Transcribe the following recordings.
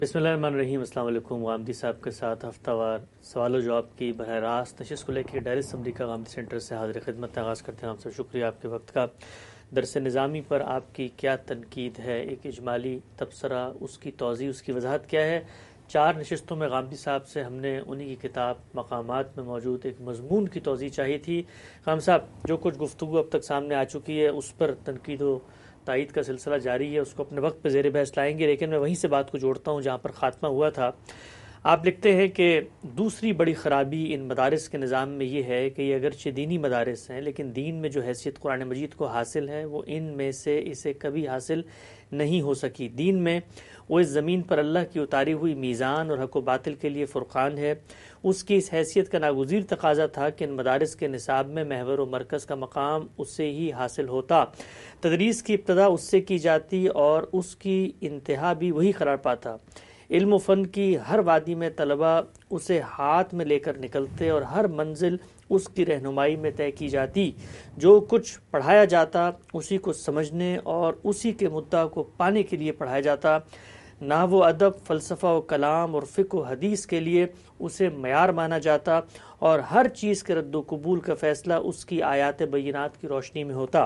بسم اللہ الرحمن الرحیم۔ السلام علیکم۔ غامدی صاحب کے ساتھ ہفتہ وار سوال و جواب کی براہ راست نشست کو لے کے ڈائر اسمبلی کا غامدی سینٹر سے حاضر خدمت آغاز کرتے ہیں۔ آپ سے شکریہ آپ کے وقت کا۔ درس نظامی پر آپ کی کیا تنقید ہے؟ ایک اجمالی تبصرہ، اس کی توضیح، اس کی وضاحت کیا ہے؟ 4 نشستوں میں غامدی صاحب سے ہم نے انہی کی کتاب مقامات میں موجود ایک مضمون کی توضیح چاہی تھی۔ غام صاحب، جو کچھ گفتگو اب تک سامنے آ چکی ہے اس پر تنقید و تائید کا سلسلہ جاری ہے، اس کو اپنے وقت پہ زیر بحث لائیں گے، لیکن میں وہیں سے بات کو جوڑتا ہوں جہاں پر خاتمہ ہوا تھا۔ آپ لکھتے ہیں کہ دوسری بڑی خرابی ان مدارس کے نظام میں یہ ہے کہ یہ اگرچہ دینی مدارس ہیں لیکن دین میں جو حیثیت قرآن مجید کو حاصل ہے وہ ان میں سے اسے کبھی حاصل نہیں ہو سکی۔ دین میں وہ اس زمین پر اللہ کی اتاری ہوئی میزان اور حق و باطل کے لیے فرقان ہے۔ اس کی اس حیثیت کا ناگزیر تقاضا تھا کہ ان مدارس کے نصاب میں محور و مرکز کا مقام اس سے ہی حاصل ہوتا، تدریس کی ابتدا اس سے کی جاتی اور اس کی انتہا بھی وہی قرار پاتا۔ علم و فن کی ہر وادی میں طلبہ اسے ہاتھ میں لے کر نکلتے اور ہر منزل اس کی رہنمائی میں طے کی جاتی۔ جو کچھ پڑھایا جاتا اسی کو سمجھنے اور اسی کے مدعا کو پانے کے لیے پڑھایا جاتا۔ نحو و ادب، فلسفہ و کلام اور فقہ و حدیث کے لیے اسے معیار مانا جاتا اور ہر چیز کے رد و قبول کا فیصلہ اس کی آیات بینات کی روشنی میں ہوتا۔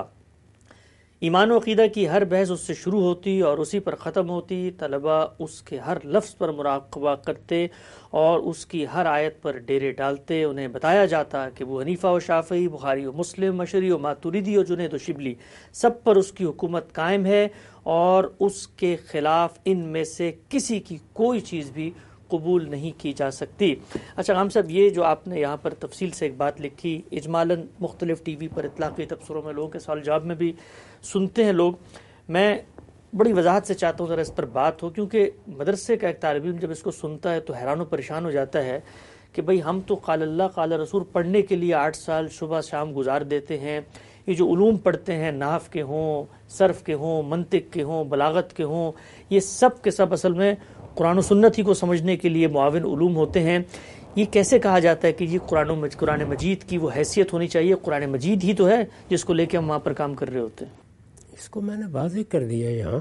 ایمان و عقیدہ کی ہر بحث اس سے شروع ہوتی اور اسی پر ختم ہوتی۔ طلبہ اس کے ہر لفظ پر مراقبہ کرتے اور اس کی ہر آیت پر ڈیرے ڈالتے۔ انہیں بتایا جاتا کہ ابو حنیفہ و شافعی، بخاری و مسلم، اشعری و ماتوریدی اور جنید و شبلی سب پر اس کی حکومت قائم ہے اور اس کے خلاف ان میں سے کسی کی کوئی چیز بھی قبول نہیں کی جا سکتی۔ اچھا غام صاحب، یہ جو آپ نے یہاں پر تفصیل سے ایک بات لکھی، اجمالاً مختلف ٹی وی پر اطلاقی تبصروں میں لوگوں کے سوال جواب میں بھی سنتے ہیں لوگ، میں بڑی وضاحت سے چاہتا ہوں ذرا اس پر بات ہو، کیونکہ مدرسے کا ایک طالب علم جب اس کو سنتا ہے تو حیران و پریشان ہو جاتا ہے کہ بھئی ہم تو قال اللہ قال رسول پڑھنے کے لیے 8 سال صبح شام گزار دیتے ہیں، یہ جو علوم پڑھتے ہیں، نحو کے ہوں، صرف کے ہوں، منطق کے ہوں، بلاغت کے ہوں، یہ سب کے سب اصل میں قرآن و سنت ہی کو سمجھنے کے لیے معاون علوم ہوتے ہیں۔ یہ کیسے کہا جاتا ہے کہ یہ قرآن مجید کی وہ حیثیت ہونی چاہیے؟ قرآن مجید ہی تو ہے جس کو لے کے ہم وہاں پر کام کر رہے ہوتے ہیں۔ اس کو میں نے واضح کر دیا یہاں،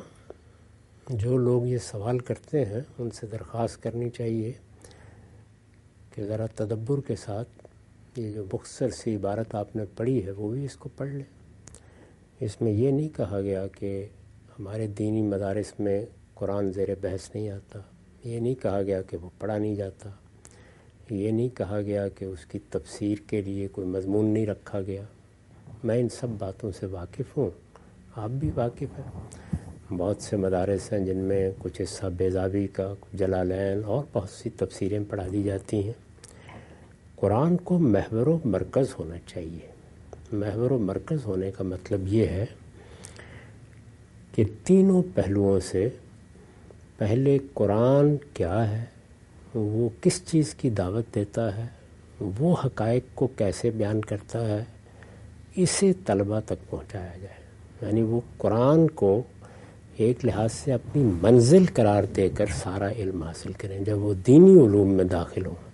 جو لوگ یہ سوال کرتے ہیں ان سے درخواست کرنی چاہیے کہ ذرا تدبر کے ساتھ یہ جو مختصر سی عبارت آپ نے پڑھی ہے وہ بھی اس کو پڑھ لیں۔ اس میں یہ نہیں کہا گیا کہ ہمارے دینی مدارس میں قرآن زیر بحث نہیں آتا، یہ نہیں کہا گیا کہ وہ پڑھا نہیں جاتا، یہ نہیں کہا گیا کہ اس کی تفسیر کے لیے کوئی مضمون نہیں رکھا گیا۔ میں ان سب باتوں سے واقف ہوں، آپ بھی واقف ہیں۔ بہت سے مدارس ہیں جن میں کچھ حصہ بیضاوی کا، کچھ جلالین اور بہت سی تفسیریں پڑھا دی جاتی ہیں۔ قرآن کو محور و مرکز ہونا چاہیے۔ محور و مرکز ہونے کا مطلب یہ ہے کہ تینوں پہلوؤں سے پہلے قرآن کیا ہے، وہ کس چیز کی دعوت دیتا ہے، وہ حقائق کو کیسے بیان کرتا ہے، اسے طلبہ تک پہنچایا جائے۔ یعنی وہ قرآن کو ایک لحاظ سے اپنی منزل قرار دے کر سارا علم حاصل کریں۔ جب وہ دینی علوم میں داخل ہوں،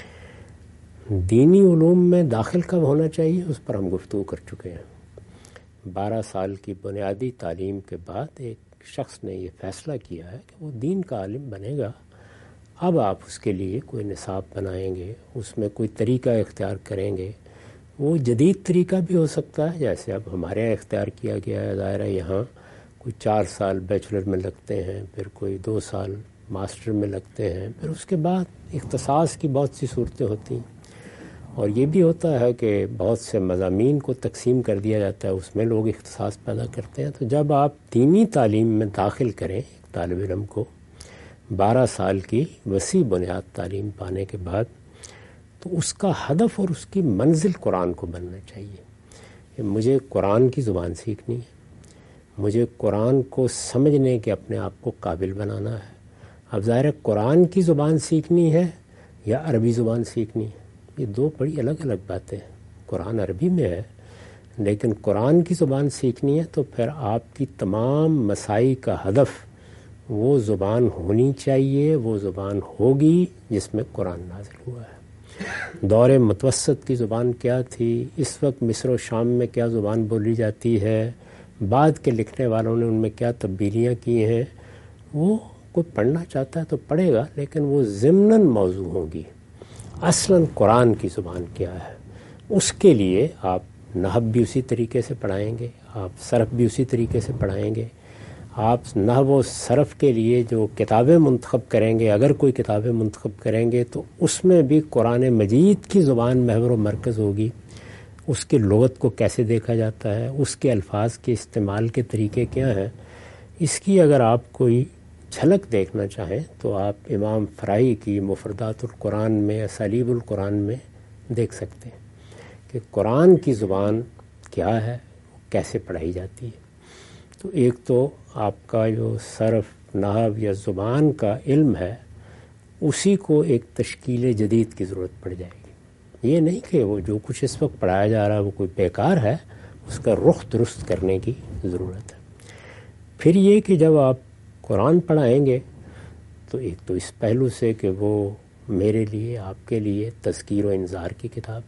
دینی علوم میں داخل کب ہونا چاہیے اس پر ہم گفتگو کر چکے ہیں۔ 12 سال کی بنیادی تعلیم کے بعد ایک شخص نے یہ فیصلہ کیا ہے کہ وہ دین کا عالم بنے گا۔ اب آپ اس کے لیے کوئی نصاب بنائیں گے، اس میں کوئی طریقہ اختیار کریں گے۔ وہ جدید طریقہ بھی ہو سکتا ہے جیسے اب ہمارے یہاں اختیار کیا گیا ہے۔ ظاہر ہے یہاں کوئی 4 سال بیچلر میں لگتے ہیں، پھر کوئی 2 سال ماسٹر میں لگتے ہیں، پھر اس کے بعد اختصاص کی بہت سی صورتیں ہوتی ہیں۔ اور یہ بھی ہوتا ہے کہ بہت سے مضامین کو تقسیم کر دیا جاتا ہے، اس میں لوگ اختصاص پیدا کرتے ہیں۔ تو جب آپ دینی تعلیم میں داخل کریں ایک طالب علم کو 12 سال کی وسیع بنیاد تعلیم پانے کے بعد، تو اس کا ہدف اور اس کی منزل قرآن کو بننا چاہیے کہ مجھے قرآن کی زبان سیکھنی ہے، مجھے قرآن کو سمجھنے کے اپنے آپ کو قابل بنانا ہے۔ اب ظاہر ہے قرآن کی زبان سیکھنی ہے یا عربی زبان سیکھنی ہے، یہ 2 بڑی الگ الگ باتیں ہیں۔ قرآن عربی میں ہے لیکن قرآن کی زبان سیکھنی ہے تو پھر آپ کی تمام مساعی کا ہدف وہ زبان ہونی چاہیے، وہ زبان ہوگی جس میں قرآن نازل ہوا ہے۔ دور متوسط کی زبان کیا تھی، اس وقت مصر و شام میں کیا زبان بولی جاتی ہے، بعد کے لکھنے والوں نے ان میں کیا تبدیلیاں کی ہیں، وہ کوئی پڑھنا چاہتا ہے تو پڑھے گا، لیکن وہ ضمناً موضوع ہوں گی۔ اصلاً قرآن کی زبان کیا ہے، اس کے لیے آپ نحو بھی اسی طریقے سے پڑھائیں گے، آپ صرف بھی اسی طریقے سے پڑھائیں گے۔ آپ نحو و صرف کے لیے جو کتابیں منتخب کریں گے، اگر کوئی کتابیں منتخب کریں گے تو اس میں بھی قرآن مجید کی زبان محور و مرکز ہوگی۔ اس کے لغت کو کیسے دیکھا جاتا ہے، اس کے الفاظ کے استعمال کے طریقے کیا ہیں، اس کی اگر آپ کوئی جھلک دیکھنا چاہیں تو آپ امام فرائی کی مفردات القرآن میں، اسالیب القرآن میں دیکھ سکتے ہیں کہ قرآن کی زبان کیا ہے، کیسے پڑھائی جاتی ہے۔ تو ایک تو آپ کا جو صرف نحو یا زبان کا علم ہے، اسی کو ایک تشکیل جدید کی ضرورت پڑ جائے گی۔ یہ نہیں کہ وہ جو کچھ اس وقت پڑھایا جا رہا ہے وہ کوئی بیکار ہے، اس کا رخ درست کرنے کی ضرورت ہے۔ پھر یہ کہ جب آپ قرآن پڑھائیں گے تو ایک تو اس پہلو سے کہ وہ میرے لیے، آپ کے لیے تذکیر و انذار کی کتاب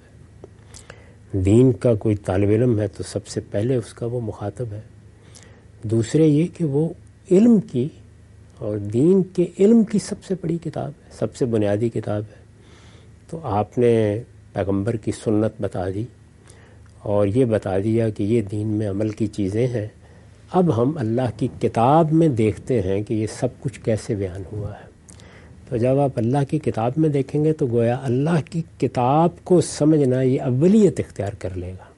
ہے۔ دین کا کوئی طالب علم ہے تو سب سے پہلے اس کا وہ مخاطب ہے۔ دوسرے یہ کہ وہ علم کی اور دین کے علم کی سب سے بڑی کتاب ہے، سب سے بنیادی کتاب ہے۔ تو آپ نے پیغمبر کی سنت بتا دی اور یہ بتا دیا کہ یہ دین میں عمل کی چیزیں ہیں۔ اب ہم اللہ کی کتاب میں دیکھتے ہیں کہ یہ سب کچھ کیسے بیان ہوا ہے۔ تو جب آپ اللہ کی کتاب میں دیکھیں گے تو گویا اللہ کی کتاب کو سمجھنا یہ اولیت اختیار کر لے گا۔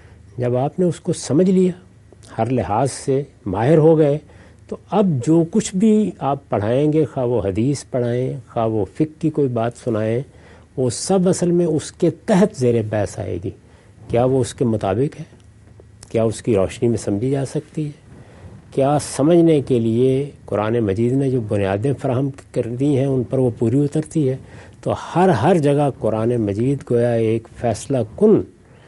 جب آپ نے اس کو سمجھ لیا، ہر لحاظ سے ماہر ہو گئے، تو اب جو کچھ بھی آپ پڑھائیں گے، خواہ وہ حدیث پڑھائیں، خواہ وہ فقہ کی کوئی بات سنائیں، وہ سب اصل میں اس کے تحت زیر بحث آئے گی۔ کیا وہ اس کے مطابق ہے؟ کیا اس کی روشنی میں سمجھی جا سکتی ہے؟ کیا سمجھنے کے لیے قرآن مجید نے جو بنیادیں فراہم کر دی ہیں ان پر وہ پوری اترتی ہے؟ تو ہر جگہ قرآن مجید گویا ایک فیصلہ کن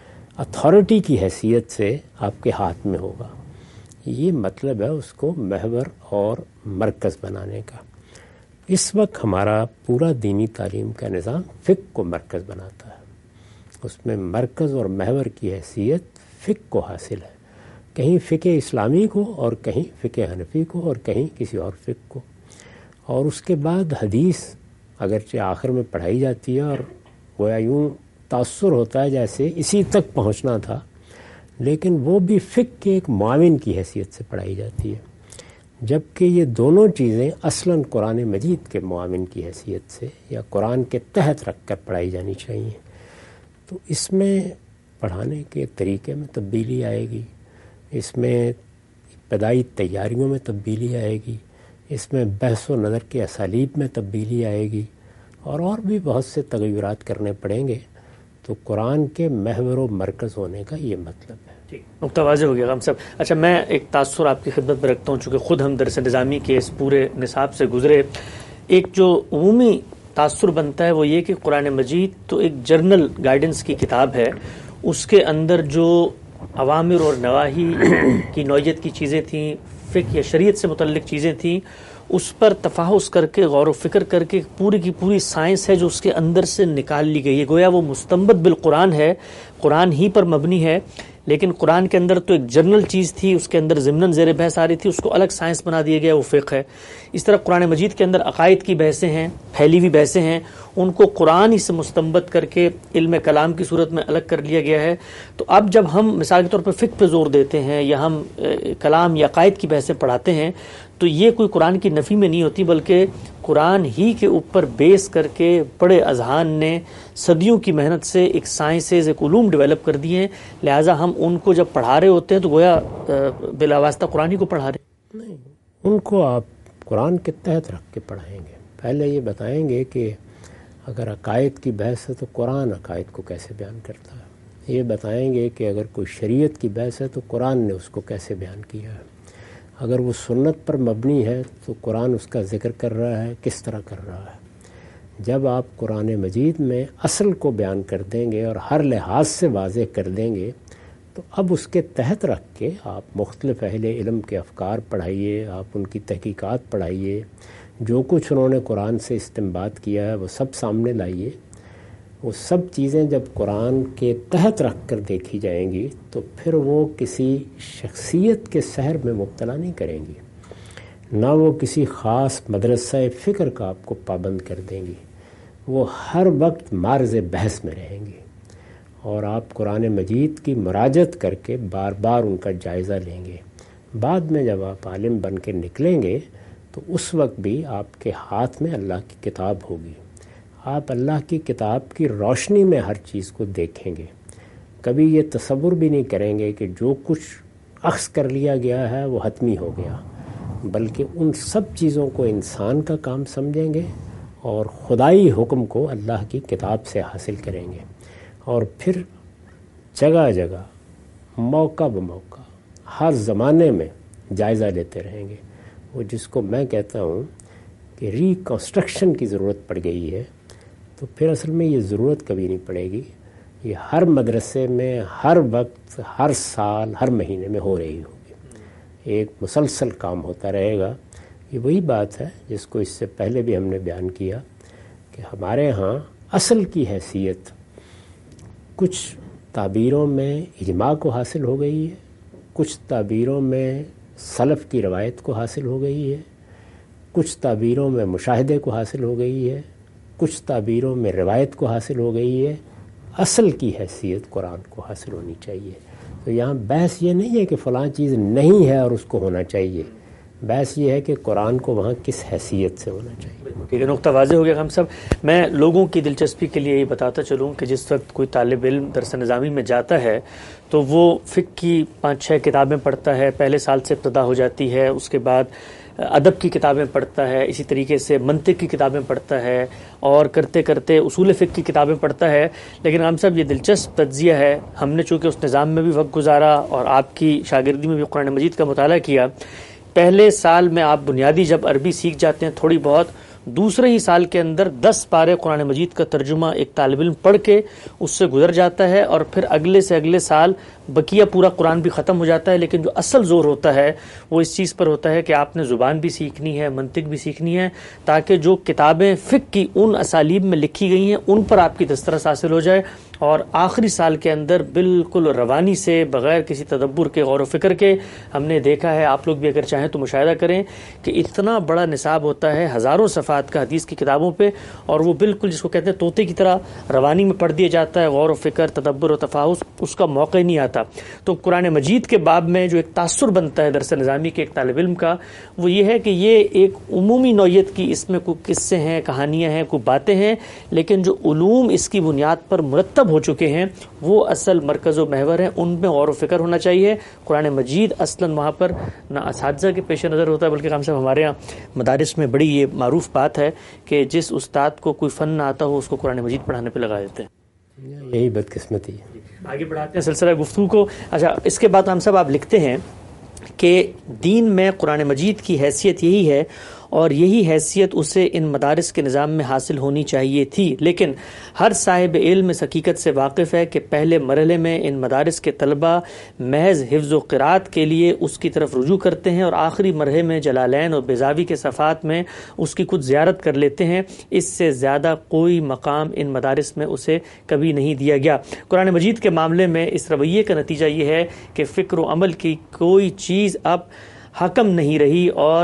اتھارٹی کی حیثیت سے آپ کے ہاتھ میں ہوگا۔ یہ مطلب ہے اس کو محور اور مرکز بنانے کا۔ اس وقت ہمارا پورا دینی تعلیم کا نظام فقہ کو مرکز بناتا ہے، اس میں مرکز اور محور کی حیثیت فقہ کو حاصل ہے۔ کہیں فقہ اسلامی کو اور کہیں فقہ حنفی کو اور کہیں کسی اور فقہ کو، اور اس کے بعد حدیث اگرچہ آخر میں پڑھائی جاتی ہے اور گویا یوں تاثر ہوتا ہے جیسے اسی تک پہنچنا تھا، لیکن وہ بھی فقہ کے ایک معاون کی حیثیت سے پڑھائی جاتی ہے، جبکہ یہ دونوں چیزیں اصلاً قرآن مجید کے معاون کی حیثیت سے یا قرآن کے تحت رکھ کر پڑھائی جانی چاہیے۔ تو اس میں پڑھانے کے طریقے میں تبدیلی آئے گی، اس میں ابتدائی تیاریوں میں تبدیلی آئے گی، اس میں بحث و نظر کے اسالیب میں تبدیلی آئے گی، اور بھی بہت سے تغیرات کرنے پڑیں گے۔ تو قرآن کے محور و مرکز ہونے کا یہ مطلب ہے۔ نقطہ واضح ہو گیا غام صاحب۔ اچھا، میں ایک تاثر آپ کی خدمت میں رکھتا ہوں، چونکہ خود ہم درس نظامی کے اس پورے نصاب سے گزرے۔ ایک جو عمومی تاثر بنتا ہے وہ یہ کہ قرآن مجید تو ایک جرنل گائیڈنس کی کتاب ہے، اس کے اندر جو اوامر اور نواہی کی نوعیت کی چیزیں تھیں، فقہ یا شریعت سے متعلق چیزیں تھیں، اس پر تفحص کر کے غور و فکر کر کے پوری کی پوری سائنس ہے جو اس کے اندر سے نکال لی گئی ہے۔ گویا وہ مستنبط بالقرآن ہے، قرآن ہی پر مبنی ہے، لیکن قرآن کے اندر تو ایک جنرل چیز تھی، اس کے اندر ضمناً زیر بحث آ رہی تھی، اس کو الگ سائنس بنا دیا گیا، وہ فقہ ہے۔ اس طرح قرآن مجید کے اندر عقائد کی بحثیں ہیں، پھیلی ہوئی بحثیں ہیں، ان کو قرآن ہی سے مستنبط کر کے علم کلام کی صورت میں الگ کر لیا گیا ہے۔ تو اب جب ہم مثال کے طور پر فقہ پہ زور دیتے ہیں یا ہم کلام یا عقائد کی بحثیں پڑھاتے ہیں تو یہ کوئی قرآن کی نفی میں نہیں ہوتی، بلکہ قرآن ہی کے اوپر بیس کر کے بڑے اذہان نے صدیوں کی محنت سے ایک سائنسز، ایک علوم ڈیولپ کر دیے ہیں، لہٰذا ہم ان کو جب پڑھا رہے ہوتے ہیں تو گویا بلا واسطہ قرآن ہی کو پڑھا رہے ہیں۔ نہیں، ان کو آپ قرآن کے تحت رکھ کے پڑھائیں گے۔ پہلے یہ بتائیں گے کہ اگر عقائد کی بحث ہے تو قرآن عقائد کو کیسے بیان کرتا ہے، یہ بتائیں گے کہ اگر کوئی شریعت کی بحث ہے تو قرآن نے اس کو کیسے بیان کیا ہے، اگر وہ سنت پر مبنی ہے تو قرآن اس کا ذکر کر رہا ہے، کس طرح کر رہا ہے۔ جب آپ قرآن مجید میں اصل کو بیان کر دیں گے اور ہر لحاظ سے واضح کر دیں گے تو اب اس کے تحت رکھ کے آپ مختلف اہل علم کے افکار پڑھائیے، آپ ان کی تحقیقات پڑھائیے، جو کچھ انہوں نے قرآن سے استنباط کیا ہے وہ سب سامنے لائیے۔ وہ سب چیزیں جب قرآن کے تحت رکھ کر دیکھی جائیں گی تو پھر وہ کسی شخصیت کے سحر میں مبتلا نہیں کریں گی۔ نہ وہ کسی خاص مدرسہ فکر کا آپ کو پابند کر دیں گی، وہ ہر وقت معرض بحث میں رہیں گی، اور آپ قرآن مجید کی مراجعت کر کے بار بار ان کا جائزہ لیں گے۔ بعد میں جب آپ عالم بن کے نکلیں گے تو اس وقت بھی آپ کے ہاتھ میں اللہ کی کتاب ہوگی، آپ اللہ کی کتاب کی روشنی میں ہر چیز کو دیکھیں گے، کبھی یہ تصور بھی نہیں کریں گے کہ جو کچھ اخذ کر لیا گیا ہے وہ حتمی ہو گیا، بلکہ ان سب چیزوں کو انسان کا کام سمجھیں گے اور خدائی حکم کو اللہ کی کتاب سے حاصل کریں گے، اور پھر جگہ جگہ موقع بموقع ہر زمانے میں جائزہ لیتے رہیں گے۔ وہ جس کو میں کہتا ہوں کہ ریکنسٹرکشن کی ضرورت پڑ گئی ہے، تو پھر اصل میں یہ ضرورت کبھی نہیں پڑے گی، یہ ہر مدرسے میں ہر وقت ہر سال ہر مہینے میں ہو رہی ہوگی، ایک مسلسل کام ہوتا رہے گا۔ یہ وہی بات ہے جس کو اس سے پہلے بھی ہم نے بیان کیا کہ ہمارے ہاں اصل کی حیثیت کچھ تعبیروں میں اجماع کو حاصل ہو گئی ہے، کچھ تعبیروں میں سلف کی روایت کو حاصل ہو گئی ہے، کچھ تعبیروں میں مشاہدے کو حاصل ہو گئی ہے، کچھ تعبیروں میں روایت کو حاصل ہو گئی ہے، اصل کی حیثیت قرآن کو حاصل ہونی چاہیے۔ تو یہاں بحث یہ نہیں ہے کہ فلاں چیز نہیں ہے اور اس کو ہونا چاہیے، بحث یہ ہے کہ قرآن کو وہاں کس حیثیت سے ہونا چاہیے۔ ٹھیک ہے، نقطہ واضح ہو گیا ہم سب۔ میں لوگوں کی دلچسپی کے لیے یہ بتاتا چلوں کہ جس وقت کوئی طالب علم درس نظامی میں جاتا ہے تو وہ فقہ کی 5-6 کتابیں پڑھتا ہے، پہلے سال سے ابتدا ہو جاتی ہے، اس کے بعد ادب کی کتابیں پڑھتا ہے، اسی طریقے سے منطق کی کتابیں پڑھتا ہے، اور کرتے کرتے اصول فقہ کی کتابیں پڑھتا ہے۔ لیکن ہم سب یہ دلچسپ تجزیہ ہے، ہم نے چونکہ اس نظام میں بھی وقت گزارا اور آپ کی شاگردی میں بھی قرآن مجید کا مطالعہ کیا، پہلے سال میں آپ بنیادی جب عربی سیکھ جاتے ہیں تھوڑی بہت، دوسرے ہی سال کے اندر 10 پارے قرآن مجید کا ترجمہ ایک طالب علم پڑھ کے اس سے گزر جاتا ہے، اور پھر اگلے سے اگلے سال بقیہ پورا قرآن بھی ختم ہو جاتا ہے۔ لیکن جو اصل زور ہوتا ہے وہ اس چیز پر ہوتا ہے کہ آپ نے زبان بھی سیکھنی ہے، منطق بھی سیکھنی ہے، تاکہ جو کتابیں فقہ کی ان اسالیب میں لکھی گئی ہیں ان پر آپ کی دسترس حاصل ہو جائے، اور آخری سال کے اندر بالکل روانی سے بغیر کسی تدبر کے غور و فکر کے، ہم نے دیکھا ہے، آپ لوگ بھی اگر چاہیں تو مشاہدہ کریں کہ اتنا بڑا نصاب ہوتا ہے ہزاروں صفحات کا حدیث کی کتابوں پہ، اور وہ بالکل جس کو کہتے ہیں طوطے کی طرح روانی میں پڑھ دیا جاتا ہے، غور و فکر، تدبر و تفاحص اس کا موقع ہی نہیں آتا۔ تو قرآن مجید کے باب میں جو ایک تاثر بنتا ہے درس نظامی کے ایک طالب علم کا، وہ یہ ہے کہ یہ ایک عمومی نوعیت کی، اس میں کوئی قصے ہیں، کہانیاں ہیں، کوئی باتیں ہیں، لیکن جو علوم اس کی بنیاد پر مرتب ہو چکے ہیں وہ اصل مرکز و محور ہیں، ان میں غور و فکر ہونا چاہیے۔ قرآن مجید اصلاً وہاں پر نہ اساتذہ کے پیش نظر ہوتا ہے، بلکہ ہم سب ہمارے یہاں مدارس میں بڑی یہ معروف بات ہے کہ جس استاد کو کوئی فن نہ آتا ہو اس کو قرآن مجید پڑھانے پہ لگا دیتے ہیں۔ یہی بدقسمتی ہے۔ آگے بڑھاتے ہیں سلسلہ گفتگو کو۔ اچھا، اس کے بعد ہم سب آپ لکھتے ہیں کہ دین میں قرآن مجید کی حیثیت یہی ہے، اور یہی حیثیت اسے ان مدارس کے نظام میں حاصل ہونی چاہیے تھی، لیکن ہر صاحب علم اس حقیقت سے واقف ہے کہ پہلے مرحلے میں ان مدارس کے طلبہ محض حفظ و قرات کے لیے اس کی طرف رجوع کرتے ہیں، اور آخری مرحلے میں جلالین اور بیضاوی کے صفحات میں اس کی کچھ زیارت کر لیتے ہیں۔ اس سے زیادہ کوئی مقام ان مدارس میں اسے کبھی نہیں دیا گیا۔ قرآن مجید کے معاملے میں اس رویے کا نتیجہ یہ ہے کہ فکر و عمل کی کوئی چیز اب حکم نہیں رہی، اور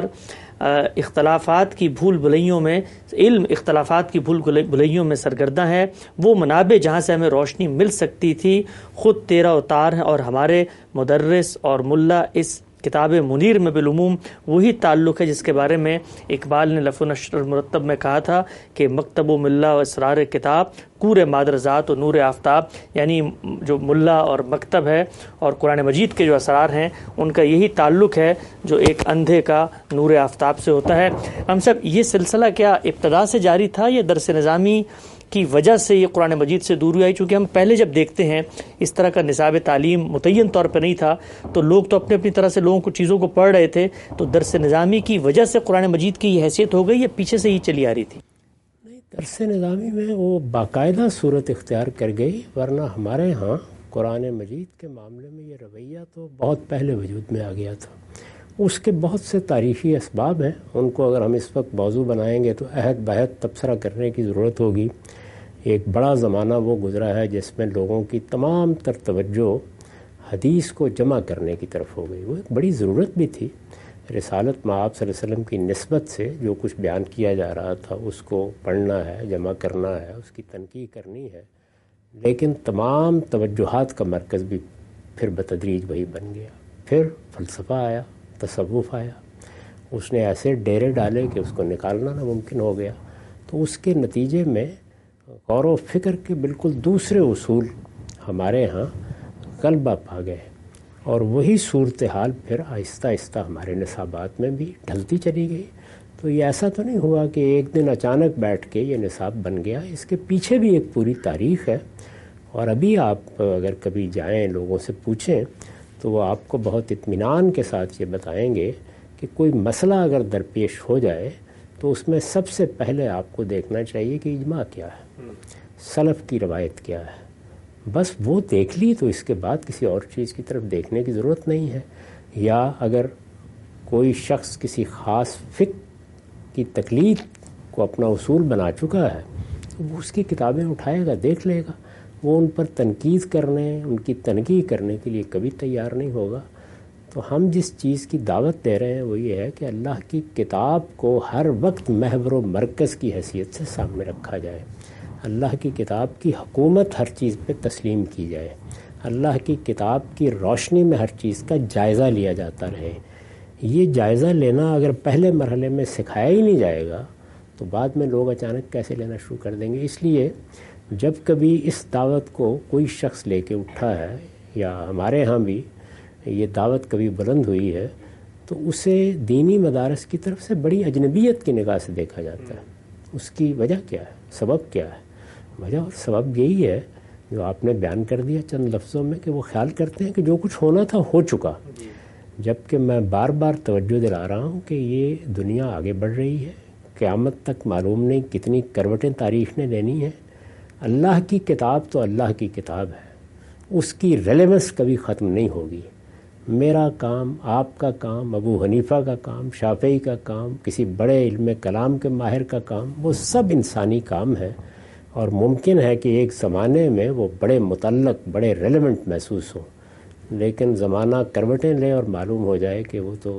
اختلافات کی بھول بھلائیوں میں علم اختلافات کی بھول بھلائیوں میں سرگرداں ہے۔ وہ منابع جہاں سے ہمیں روشنی مل سکتی تھی خود تیرا اتار ہے، اور ہمارے مدرس اور ملا اس کتاب منیر میں بالعموم وہی تعلق ہے جس کے بارے میں اقبال نے لفظ و نشر المرتب میں کہا تھا کہ مکتب و ملا و اسرار کتاب کور مادر ذات و نور آفتاب، یعنی جو ملا اور مکتب ہے اور قرآن مجید کے جو اسرار ہیں ان کا یہی تعلق ہے جو ایک اندھے کا نور آفتاب سے ہوتا ہے۔ ہم سب یہ سلسلہ کیا ابتدا سے جاری تھا یا درس نظامی کی وجہ سے یہ قرآن مجید سے دور ہوئی آئی؟ چونکہ ہم پہلے جب دیکھتے ہیں اس طرح کا نصاب تعلیم متعین طور پہ نہیں تھا، تو لوگ تو اپنی اپنی طرح سے لوگوں کو چیزوں کو پڑھ رہے تھے، تو درس نظامی کی وجہ سے قرآن مجید کی یہ حیثیت ہو گئی یا پیچھے سے ہی چلی آ رہی تھی؟ نہیں، درس نظامی میں وہ باقاعدہ صورت اختیار کر گئی، ورنہ ہمارے ہاں قرآن مجید کے معاملے میں یہ رویہ تو بہت پہلے وجود میں آ گیا تھا۔ اس کے بہت سے تاریخی اسباب ہیں، ان کو اگر ہم اس وقت موضوع بنائیں گے تو عہد بہد تبصرہ کرنے کی ضرورت ہوگی۔ ایک بڑا زمانہ وہ گزرا ہے جس میں لوگوں کی تمام تر توجہ حدیث کو جمع کرنے کی طرف ہو گئی، وہ ایک بڑی ضرورت بھی تھی، رسالت مآب صلی اللہ علیہ وسلم کی نسبت سے جو کچھ بیان کیا جا رہا تھا اس کو پڑھنا ہے، جمع کرنا ہے، اس کی تنقیح کرنی ہے، لیکن تمام توجہات کا مرکز بھی پھر بتدریج وہی بن گیا۔ پھر فلسفہ آیا، تصوف آیا، اس نے ایسے ڈیرے ڈالے کہ اس کو نکالنا ناممکن ہو گیا۔ تو اس کے نتیجے میں غور و فکر کے بالکل دوسرے اصول ہمارے ہاں غلبہ پا گئے، اور وہی صورتحال پھر آہستہ آہستہ ہمارے نصابات میں بھی ڈھلتی چلی گئی۔ تو یہ ایسا تو نہیں ہوا کہ ایک دن اچانک بیٹھ کے یہ نصاب بن گیا، اس کے پیچھے بھی ایک پوری تاریخ ہے، اور ابھی آپ اگر کبھی جائیں لوگوں سے پوچھیں تو وہ آپ کو بہت اطمینان کے ساتھ یہ بتائیں گے کہ کوئی مسئلہ اگر درپیش ہو جائے تو اس میں سب سے پہلے آپ کو دیکھنا چاہیے کہ اجماع کیا ہے، سلف کی روایت کیا ہے، بس وہ دیکھ لی تو اس کے بعد کسی اور چیز کی طرف دیکھنے کی ضرورت نہیں ہے۔ یا اگر کوئی شخص کسی خاص فقہ کی تقلید کو اپنا اصول بنا چکا ہے تو وہ اس کی کتابیں اٹھائے گا، دیکھ لے گا، وہ ان پر تنقید کرنے، ان کی تنقیح کرنے کے لیے کبھی تیار نہیں ہوگا۔ تو ہم جس چیز کی دعوت دے رہے ہیں وہ یہ ہے کہ اللہ کی کتاب کو ہر وقت محور و مرکز کی حیثیت سے سامنے رکھا جائے، اللہ کی کتاب کی حکومت ہر چیز پہ تسلیم کی جائے، اللہ کی کتاب کی روشنی میں ہر چیز کا جائزہ لیا جاتا رہے۔ یہ جائزہ لینا اگر پہلے مرحلے میں سکھایا ہی نہیں جائے گا تو بعد میں لوگ اچانک کیسے لینا شروع کر دیں گے۔ اس لیے جب کبھی اس دعوت کو کوئی شخص لے کے اٹھا ہے، یا ہمارے ہاں بھی یہ دعوت کبھی بلند ہوئی ہے، تو اسے دینی مدارس کی طرف سے بڑی اجنبیت کی نگاہ سے دیکھا جاتا ہے۔ اس کی وجہ کیا ہے، سبب کیا ہے؟ وجہ اور سبب یہی ہے جو آپ نے بیان کر دیا چند لفظوں میں، کہ وہ خیال کرتے ہیں کہ جو کچھ ہونا تھا ہو چکا، جبکہ میں بار بار توجہ دلا رہا ہوں کہ یہ دنیا آگے بڑھ رہی ہے، قیامت تک معلوم نہیں کتنی کروٹیں تاریخ نے لینی ہیں۔ اللہ کی کتاب تو اللہ کی کتاب ہے، اس کی ریلیونس کبھی ختم نہیں ہوگی۔ میرا کام، آپ کا کام، ابو حنیفہ کا کام، شافعی کا کام، کسی بڑے علم کلام کے ماہر کا کام، وہ سب انسانی کام ہے، اور ممکن ہے کہ ایک زمانے میں وہ بڑے متعلق، بڑے ریلیونٹ محسوس ہوں، لیکن زمانہ کروٹیں لے اور معلوم ہو جائے کہ وہ تو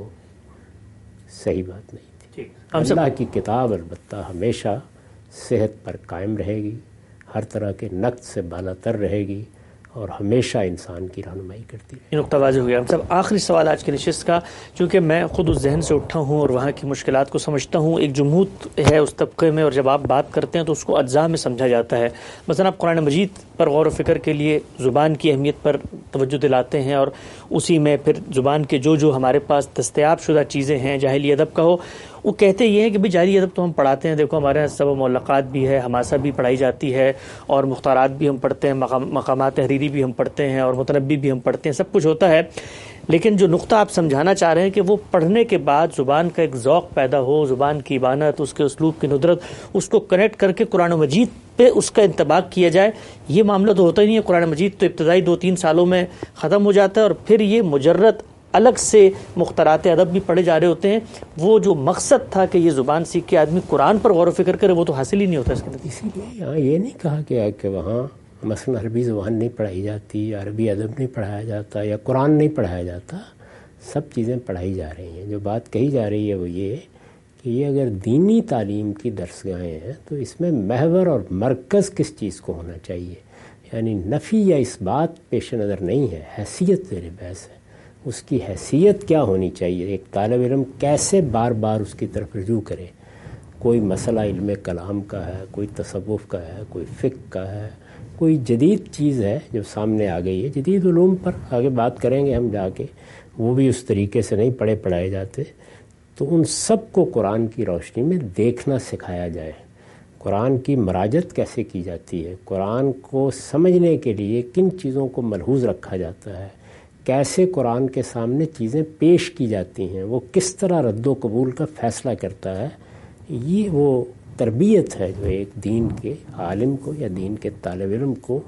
صحیح بات نہیں تھی۔ اللہ کی کتاب البتہ ہمیشہ صحت پر قائم رہے گی، ہر طرح کے نقد سے بالا تر رہے گی، اور ہمیشہ انسان کی رہنمائی کرتی ہے۔ یہ نقطہ واضح ہو گیا۔ ہم سب آخری سوال آج کی نشست کا، چونکہ میں خود اس ذہن سے اٹھا ہوں اور وہاں کی مشکلات کو سمجھتا ہوں، ایک جمود ہے اس طبقے میں، اور جب آپ بات کرتے ہیں تو اس کو اجزاء میں سمجھا جاتا ہے۔ مثلا آپ قرآن مجید پر غور و فکر کے لیے زبان کی اہمیت پر توجہ دلاتے ہیں، اور اسی میں پھر زبان کے جو ہمارے پاس دستیاب شدہ چیزیں ہیں، جاہلی ادب کا ہو، وہ کہتے یہ ہیں کہ بھئی جاہلی ادب تو ہم پڑھاتے ہیں، دیکھو ہمارے یہاں سب معلقات بھی ہے، حماسہ بھی پڑھائی جاتی ہے، اور مختارات بھی ہم پڑھتے ہیں، مقامات تحریری بھی ہم پڑھتے ہیں، اور متنبی بھی ہم پڑھتے ہیں، سب کچھ ہوتا ہے۔ لیکن جو نقطہ آپ سمجھانا چاہ رہے ہیں کہ وہ پڑھنے کے بعد زبان کا ایک ذوق پیدا ہو، زبان کی ابانت، اس کے اسلوب کی ندرت، اس کو کنیکٹ کر کے قرآن مجید پہ اس کا انطباق کیا جائے، یہ معاملہ تو ہوتا ہی نہیں ہے۔ قرآن مجید تو ابتدائی 2-3 سالوں میں ختم ہو جاتا ہے، اور پھر یہ مجرد الگ سے مختارات ادب بھی پڑھے جا رہے ہوتے ہیں۔ وہ جو مقصد تھا کہ یہ زبان سیکھ کے آدمی قرآن پر غور و فکر کرے، وہ تو حاصل ہی نہیں ہوتا اس کے نتیجے۔ اسی لیے یہاں یہ نہیں کہا گیا کہ وہاں مثلا عربی زبان نہیں پڑھائی جاتی، عربی ادب نہیں پڑھایا جاتا، یا قرآن نہیں پڑھایا جاتا، سب چیزیں پڑھائی جا رہی ہیں۔ جو بات کہی جا رہی ہے وہ یہ کہ یہ اگر دینی تعلیم کی درسگاہیں ہیں تو اس میں محور اور مرکز کس چیز کو ہونا چاہیے، یعنی نفی یا اس بات پیش نظر نہیں ہے، حیثیت زیر بحث ہے۔ اس کی حیثیت کیا ہونی چاہیے، ایک طالب علم کیسے بار بار اس کی طرف رجوع کرے۔ کوئی مسئلہ علم کلام کا ہے، کوئی تصوف کا ہے، کوئی فقہ کا ہے، کوئی جدید چیز ہے جو سامنے آ گئی ہے۔ جدید علوم پر آگے بات کریں گے ہم جا کے، وہ بھی اس طریقے سے نہیں پڑھائے جاتے، تو ان سب کو قرآن کی روشنی میں دیکھنا سکھایا جائے۔ قرآن کی مراجعت کیسے کی جاتی ہے، قرآن کو سمجھنے کے لیے کن چیزوں کو ملحوظ رکھا جاتا ہے، کیسے قرآن کے سامنے چیزیں پیش کی جاتی ہیں، وہ کس طرح رد و قبول کا فیصلہ کرتا ہے، یہ وہ تربیت ہے جو ایک دین کے عالم کو یا دین کے طالب علم کو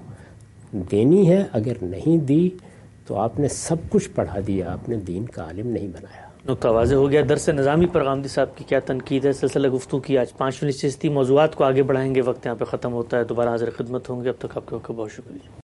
دینی ہے۔ اگر نہیں دی تو آپ نے سب کچھ پڑھا دیا، آپ نے دین کا عالم نہیں بنایا۔ نقطہ واضح ہو گیا۔ درس نظامی پر غامدی صاحب کی کیا تنقید ہے؟ سلسلہ گفتگو کی آج 5ویں نشست تھی، موضوعات کو آگے بڑھائیں گے، وقت یہاں پہ ختم ہوتا ہے، دوبارہ حاضر خدمت ہوں گے، اب تک آپ کا بہت شکریہ۔